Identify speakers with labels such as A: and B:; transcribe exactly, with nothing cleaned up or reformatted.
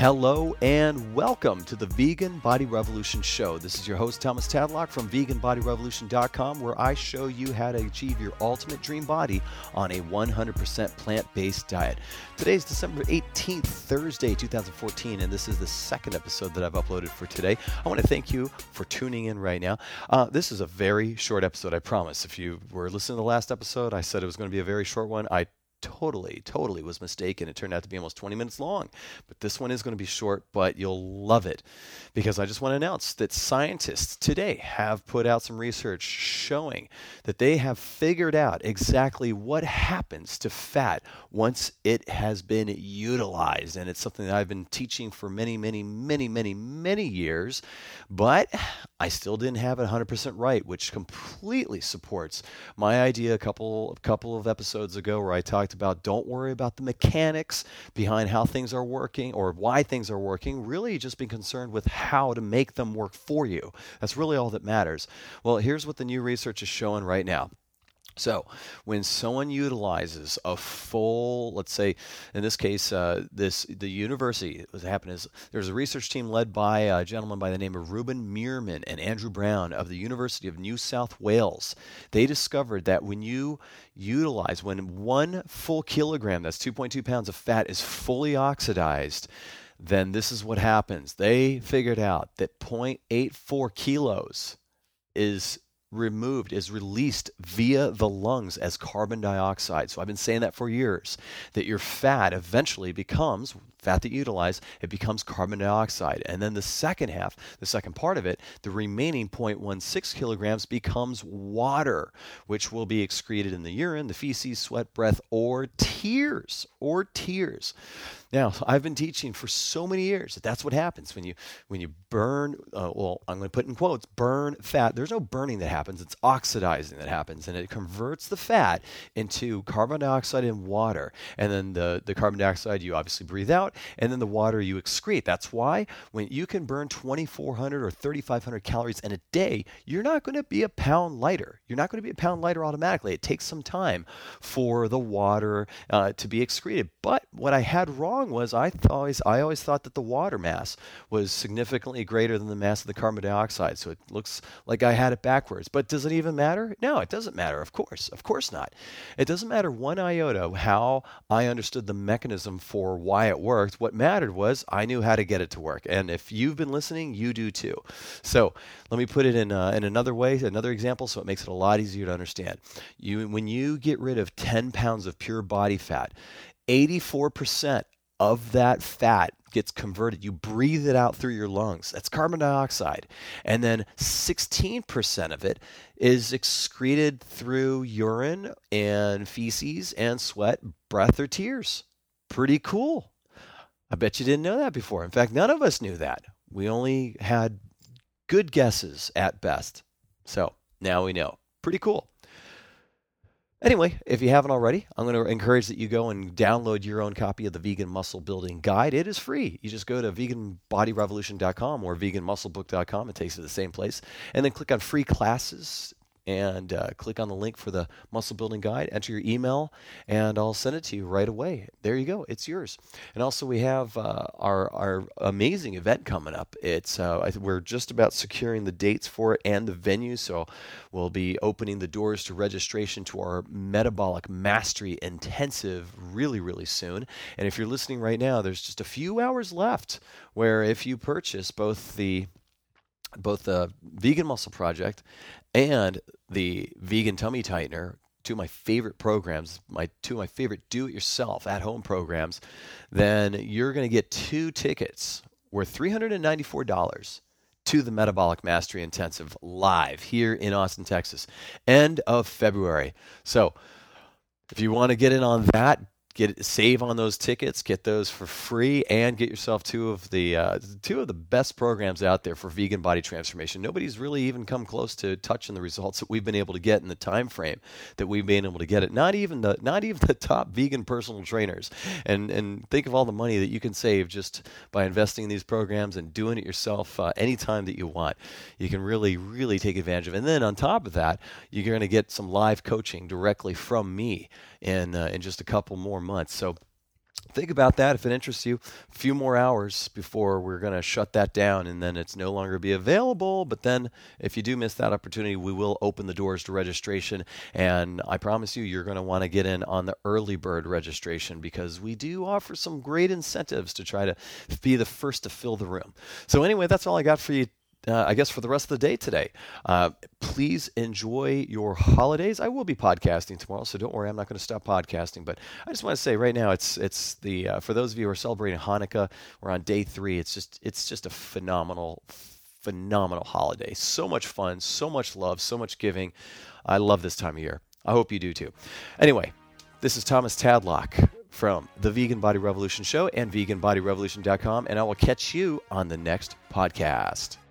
A: Hello and welcome to the Vegan Body Revolution Show. This is your host, Thomas Tadlock from vegan body revolution dot com, where I show you how to achieve your ultimate dream body on a one hundred percent plant-based diet. Today is December eighteenth, Thursday, two thousand fourteen, and this is the second episode that I've uploaded for today. I want to thank you for tuning in right now. Uh, this is a very short episode, I promise. If you were listening to the last episode, I said it was going to be a very short one. I totally, totally was mistaken. It turned out to be almost twenty minutes long. But this one is going to be short, but you'll love it. Because I just want to announce that scientists today have put out some research showing that they have figured out exactly what happens to fat once it has been utilized. And it's something that I've been teaching for many, many, many, many, many years. But I still didn't have it one hundred percent right, which completely supports my idea a couple, a couple of episodes ago where I talked about don't worry about the mechanics behind how things are working or why things are working. Really just be concerned with how to make them work for you. That's really all that matters. Well, here's what the new research is showing right now. So when someone utilizes a full, let's say, in this case, uh, this the university, what happened is there's a research team led by a gentleman by the name of Ruben Meerman and Andrew Brown of the University of New South Wales. They discovered that when you utilize, when one full kilogram, that's two point two pounds of fat, is fully oxidized, then this is what happens. They figured out that zero point eight four kilos is removed, is released via the lungs as carbon dioxide. So I've been saying that for years, that your fat eventually becomes, fat that you utilize, it becomes carbon dioxide. And then the second half, the second part of it, the remaining zero point one six kilograms becomes water, which will be excreted in the urine, the feces, sweat, breath, or tears, or tears. Now, I've been teaching for so many years that that's what happens when you when you burn, uh, well, I'm going to put in quotes, burn fat. There's no burning that happens. It's oxidizing that happens, and it converts the fat into carbon dioxide and water. And then the, the carbon dioxide you obviously breathe out, and then the water you excrete. That's why when you can burn twenty-four hundred or thirty-five hundred calories in a day, you're not going to be a pound lighter. You're not going to be a pound lighter automatically. It takes some time for the water uh, to be excreted. But what I had wrong was I th- always I always thought that the water mass was significantly greater than the mass of the carbon dioxide. So it looks like I had it backwards. But does it even matter? No, it doesn't matter. Of course, of course not. It doesn't matter one iota how I understood the mechanism for why it worked. What mattered was I knew how to get it to work. And if you've been listening, you do too. So let me put it in uh, in another way, another example, so it makes it a lot easier to understand. You when you get rid of ten pounds of pure body fat, eighty-four percent of that fat gets converted. You breathe it out through your lungs. That's carbon dioxide. And then sixteen percent of it is excreted through urine and feces and sweat, breath, or tears. Pretty cool. I bet you didn't know that before. In fact, none of us knew that. We only had good guesses at best. So now we know. Pretty cool. Anyway, if you haven't already, I'm going to encourage that you go and download your own copy of the Vegan Muscle Building Guide. It is free. You just go to vegan body revolution dot com or vegan muscle book dot com. It takes you to the same place. And then click on free classes and uh, click on the link for the Muscle Building Guide. Enter your email, and I'll send it to you right away. There you go. It's yours. And also, we have uh, our our amazing event coming up. It's uh, I th- we're just about securing the dates for it and the venue, so we'll be opening the doors to registration to our Metabolic Mastery Intensive really, really soon. And if you're listening right now, there's just a few hours left where if you purchase both the both the Vegan Muscle Project and the Vegan Tummy Tightener, two of my favorite programs, my two of my favorite do-it-yourself at-home programs, then you're going to get two tickets worth three hundred ninety-four dollars to the Metabolic Mastery Intensive live here in Austin, Texas, end of February. So if you want to get in on that, Get save on those tickets, get those for free, and get yourself two of the uh, two of the best programs out there for vegan body transformation. Nobody's really even come close to touching the results that we've been able to get in the time frame that we've been able to get it. Not even the not even the top vegan personal trainers. And and think of all the money that you can save just by investing in these programs and doing it yourself uh, anytime that you want. You can really really take advantage of it. And then on top of that, you're going to get some live coaching directly from me in uh, in just a couple more months. So think about that if it interests you. A few more hours before we're going to shut that down, and then it's no longer be available. But then if you do miss that opportunity, we will open the doors to registration. And I promise you, you're going to want to get in on the early bird registration, because we do offer some great incentives to try to be the first to fill the room. So anyway, that's all I got for you. Uh, I guess for the rest of the day today. Uh, please enjoy your holidays. I will be podcasting tomorrow, so don't worry, I'm not going to stop podcasting. But I just want to say right now, it's it's the uh, for those of you who are celebrating Hanukkah, we're on day three. It's just it's just a phenomenal, phenomenal holiday. So much fun, so much love, so much giving. I love this time of year. I hope you do too. Anyway, this is Thomas Tadlock from the Vegan Body Revolution Show and vegan body revolution dot com, and I will catch you on the next podcast.